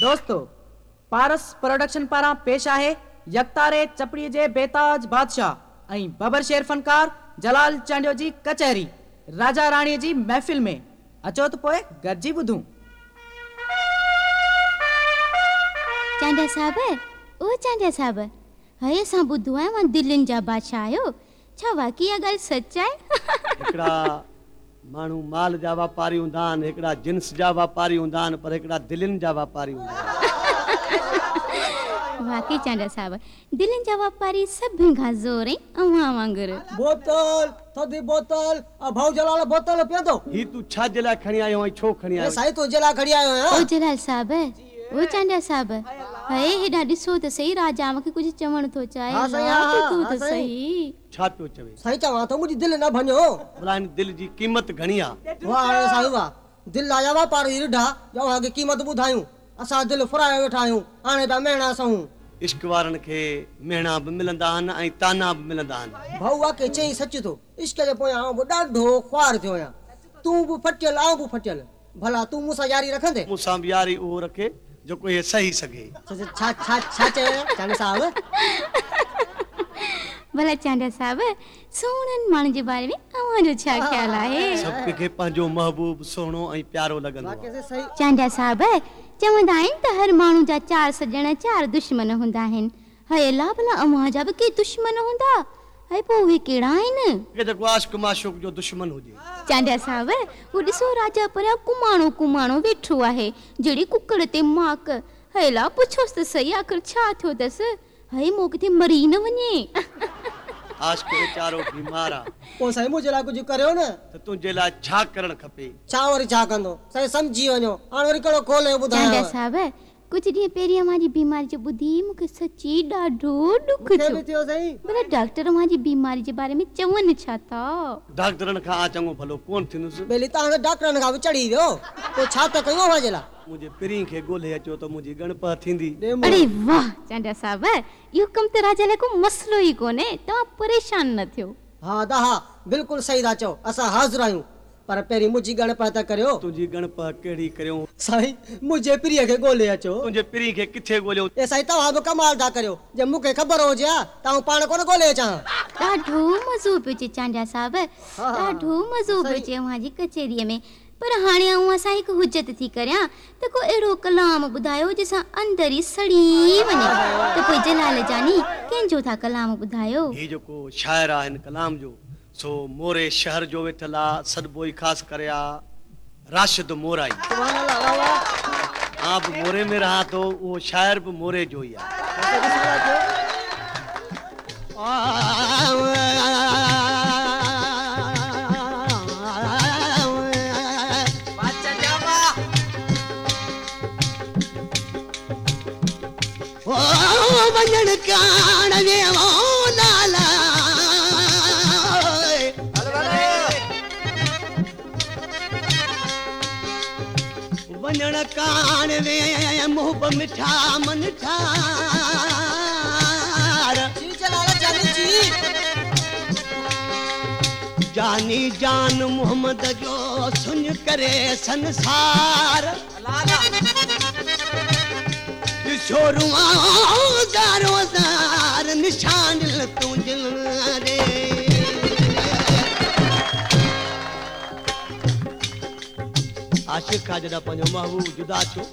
दोस्तों, पारस प्रोडक्शन पारां पेश आहे यकतारे चपड़ी जे बेताज बादशाह ऐं बबर शेर फनकार जलाल चांडियो जी कचहरी राजा राणी जी महफ़िल में। अचो त पोइ गॾिजी ॿुधूं। चांडिया साहब, ओ चांडिया साहब, हाय असां ॿुधो आहे मां दिल्लियुनि जा बादशाह आहियो, छा वाक़ई इहा ॻाल्हि सच आहे? हिकिड़ा माण्हू माल जा वापारी हूंदा आहिनि, हिकिड़ा जिन्स जा वापारी हूंदा आहिनि, पर हिकिड़ा दिलनि जा वापारी हूंदा आहिनि। वाक़ई चांडिया साहब, दिल्लियुनि जा वापारी सभिनि खां ज़ोर ऐं अव्हां वांगुरु। बोतल थधी बोतल भाऊ जलाल बोतल पियो थो। ही तू छा जे लाइ खणी आयो ऐं छो खणी आयो? साईं तुंहिंजे लाइ खणी आयो आहियां। ओ जलाल साहब, ओ चांडिया साहब, हाय हेॾा ॾिसो त सही, राजा मूंखे कुझु चवण थो चाहे। हाँ साईं, हाँ, तूं हाँ त सही। छा पियो चवे? साईं चवां थो मुंहिंजी दिलि न भञो। भला हिन दिलि जी क़ीमत घणी आहे? वाह साईं वाह, दिलि आया वापारी रिढा जो अॻे क़ीमत ॿुधायूं। असां दिलि फुराए वेठा आहियूं, हाणे पिया मेणा सहूं। इश्क वारनि खे मेणा बि मिलंदा आहिनि ऐं ताना बि मिलंदा आहिनि। भाऊ वाक़ई चई सच थो, इश्क जे पोयां आउं बि ॾाढो ख्वार थियो आहियां। तूं बि फटियल, आउं बि फटियल, भला तूं मूंसां यारी रखंदे? मूंसां बि यारी उहो रखे जेको इहे सही सघे। छा छा छा चयो चांडिया साहब? भला चांडिया साहब, सोहणनि माण्हुनि जे बारे में अव्हां जो छा ख़्याल आहे? सभु कंहिंखे पंहिंजो महबूब सुहिणो ऐं प्यारो लॻंदो आहे। चांडिया साहब, चवंदा आहिनि त हर माण्हू जा 4 सॼण 4 दुश्मन हूंदा आहिनि। हाय अल्लाह, भला अव्हां जा बि के दुश्मन हूंदा? हाय पोइ उहे कहिड़ा आहिनि? जेको आशिक़ माशूक़ जो दुश्मन हुजे। चांडिया साहब, वो ॾिसो राजा परियां कुमाणो वेठो आहे, जहिड़ी कुकड़ ते माक। हाय अल्लाह, पुछोसि त सही, आख़िर छा थियो अथसि? हाय मूं किथे मरी न वञे। आशिक़ वीचारो बीमार आहे। पोइ साईं मुंहिंजे लाइ कुझु करियो न। त तुंहिंजे लाइ छा करणु खपे? छा वरी छा कंदो साईं, सम्झी वञो। हाणे वरी कहिड़ो खोले ॿुधायो। चांडिया साहब, कुछ ॾींहं पहिरियों मुंहिंजी बीमारी जो ॿुधी मूंखे सची ॾाढो ॾुख थियो। भला डॉक्टर मुंहिंजी बीमारी जे बारे में चवनि छा था? डॉक्टरनि खां चङो भलो कोन थींदुसि। बेली तव्हां डॉक्टरनि खां बि चढ़ी वियो, पोइ छा त कयूं अव्हां जे लाइ? मुंहिंजे पिरी खे ॻोल्हे अचो त मुंहिंजी गणपत थींदी। अरे वाह चांडिया साहब, इहो कमु त राजा लाइ को मसलो ई कोन्हे, तव्हां परेशान न थियो। हा दा हा, बिल्कुलु सही था चओ, असां हाज़िर आहियूं, पर पहिरीं मुंहिंजी गणपत करियो। तुंहिंजी गणपत कहिड़ी करियो? साईं मुंहिंजे पिरीअ खे ॻोल्हे अचो। तुंहिंजे पिरी खे किथे ॻोल्हियो? ए साईं तव्हां बि कमाल था करियो, जे मूंखे ख़बर हुजे हा तव्हां पाण कोन ॻोल्हे अचां। ॾाढो मज़ो पियो अचे चांडिया साहब, ॾाढो मज़ो पियो अचे अव्हां जी कचहरीअ में। पर हाणे आउं असां हिकु हुजत थी करियां त को अहिड़ो कलाम ॿुधायो जंहिंसां अंदर ई सड़ी वञे। त पोइ जलाल जानी कंहिंजो था कलाम ॿुधायो? ही जेको शाइर आहे हिन कलाम जो, सो मोरे शहर जो वेठल आहे, सदबो ई ख़ासि करे आहे राशिद मोराई। हाँ बि मोरे में रहां थो, उहो शाइर बि मोरे जो ई आहे। वञण कान वेवो लाला, वञण कान वे मुंह मिठा मन ठार। जानी जान मोहम्मद जो सुन करे संसार। छोरुआ दारो दार निशान तूं दिल रे। आशिक़ खां जॾहिं पंहिंजो महबूब जुदा थियो,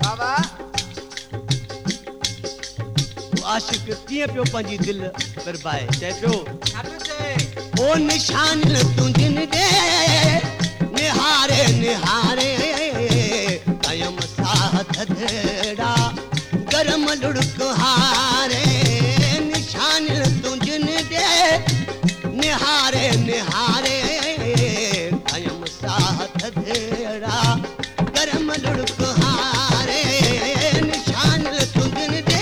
आशिक़ कीअं पियो पंहिंजी दिलि बरबाए? चए पियो ओ निशान तूं दिल रे, निहारे निहारे कयम साथ धड़ा गरम लुढ़क हारे। निशान तुझन दे निहारे निहारे कयम साथ धेड़ा गरम लुढ़क हारे। निशान तुझन दे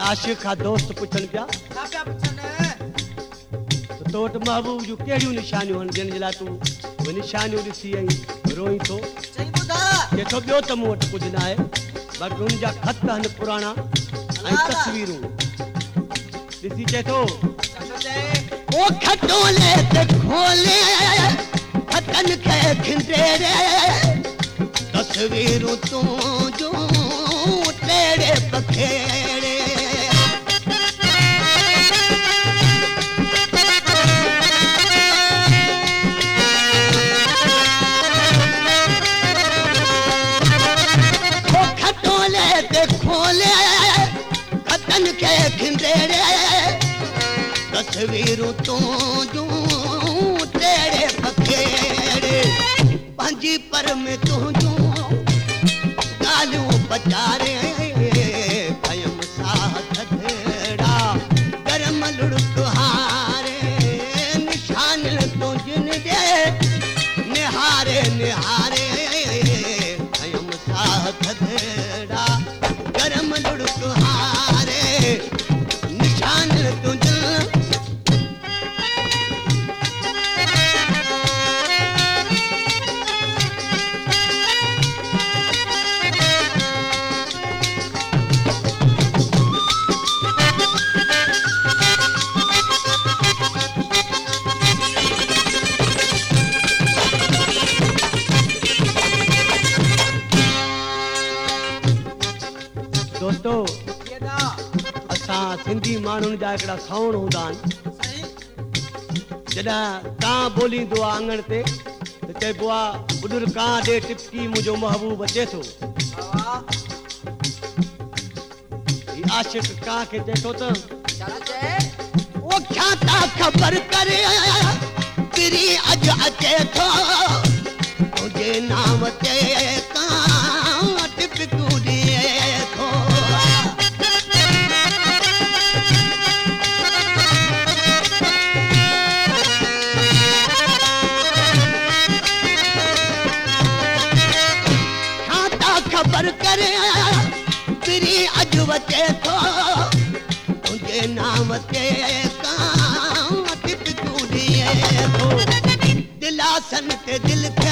आशिक का दोस्त पुछन पिया छा पिया पुछनि तो वटि महबूब जूं कहिड़ियूं निशानियूं आहिनि जिन जे लाइ तूं उहे निशानियूं ॾिसी ऐं रोई थो चई ॿुधा चए थो ॿियो त मूं वटि कुझु न आहे बाक़ी हुन जा ख़त आहिनि पुराणा ऐं तस्वीरूं ॾिसी चए थो छा चए ओ खटोले ते खोले खतन खे खिंडेरे तस्वीरूं तूं जो तेरे पखेड़े ओ खटोले ते खोले खतन के खिंडेरे तस्वीरूं तूं जो तेरे पखेड़े पंहिंजी पर में तुंहिंजूं ॻाल्हियूं बचारे कयम साह थधड़ा गरम लुड़क हारे निशान तुंहिंजन जे निहारे निहारे कयम साह थधड़ा गरम लुड़क हारे निशान तुंहिंजन दोस्तो ये दा असां सिंधी माण्हुनि जा हिकिड़ा साउण हूंदा आहिनि सही जॾहिं कां बोलींदो आहे आंगण ते त चइबो आहे बुॾुर कां ॾे टिपकी मुंहिंजो महबूब अचे थो वाह ही आशिक कां खे चए थो त छा चए वो क्या था खबर करे तेरी अज अचे थो तुझे नाम ते कां टिपकू दिए थो क्या खबर करे तेरी अज बचे थो तुझे नाम ते कां टिपकू दिए थो दिलासन ते दिल खे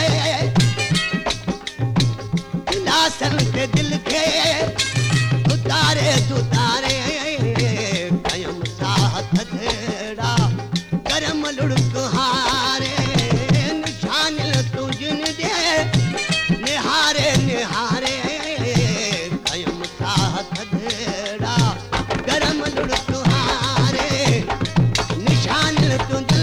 दिलासन ते दिल खे उतारे उतारे कयम साह थधड़ा गरम लुड़क हारे निशान तुझन जे निहारे निहारे कयम साह थधड़ा गरम लुड़क हारे निशान तुझन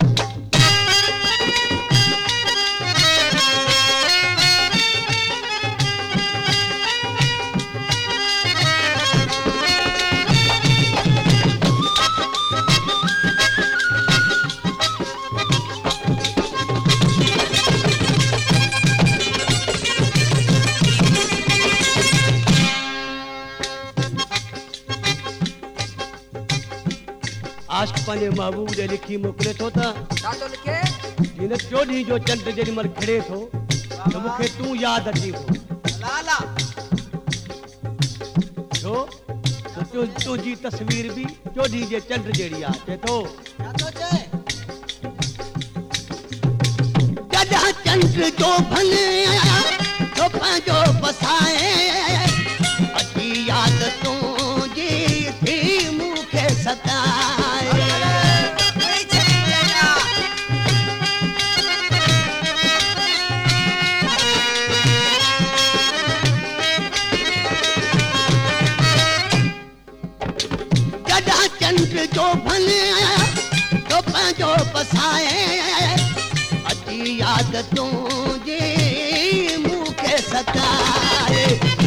आशिक पंहिंजे महबूब ॾे लिखी मोकिले थो त छा थो लिखे हिन टियों ॾींहुं जो चंड जेॾी महिल खिड़े थो त मूंखे तूं यादि अची थो लाला छो त तुंहिंजी तस्वीर बि चोॾहीं जे चंड जहिड़ी आहे चए थो छा थो चए जॾहिं चंड जो भन तो पंहिंजो बसाए अची यादि तुंहिंजी थी मूंखे सताए जॾहिं चंड जो भन तो पंहिंजो बसाए अची यादि तुंहिंजी मूंखे सताए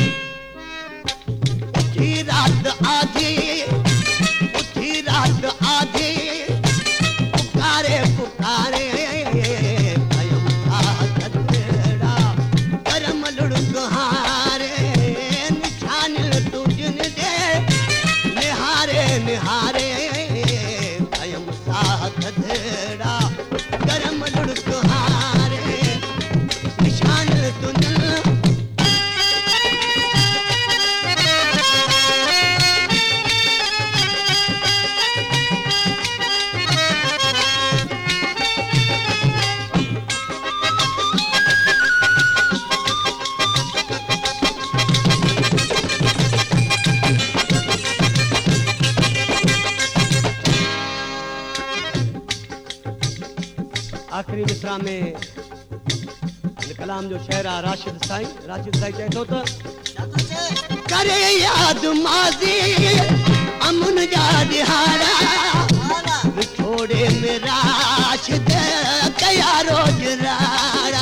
उठी राति आधी उठी राति आधी पुकारे पुकारे कयम साह थधड़ा गरम लुड़क हारे निशान तुझन जे निहारे निहारे कयम साह थधड़ा गरम लुड़क हारे निशान तुझन आख़िरी मिसरा में हिन कलाम जो शेर आहे राशिद साईं चए थो त करे याद माज़ी अमुन जा दिहाड़ा विछोड़े में राशिद कया रोज राड़ा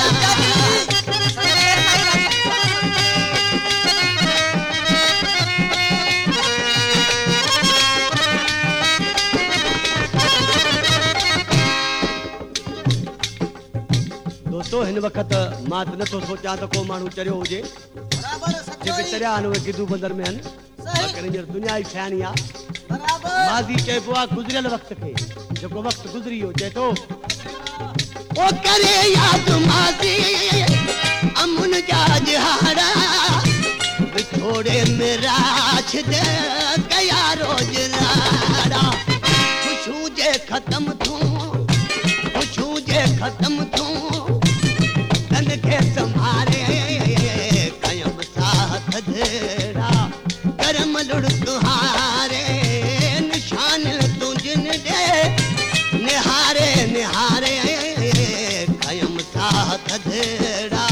दोस्तो हिन वक़्त मां त नथो सोचां त को माण्हू चरियो हुजे जेके चरिया आहिनि उहे गिदू बंदर में आहिनि पर हींअर दुनिया ई सियाणी आहे माज़ी चइबो आहे गुज़िरियल वक़्त खे जेको वक़्तु गुज़री वियो चए थो ओ करे याद माज़ी अमुन जा दिहाड़ा विछोड़े में राशिद कया रोज राड़ा खुशू जे ख़त्म थूं तन खे संभारे कयम साथ धेड़ा करम लुड़ तुहारे निशान तू जिन दे निहारे कयम साथ धेड़ा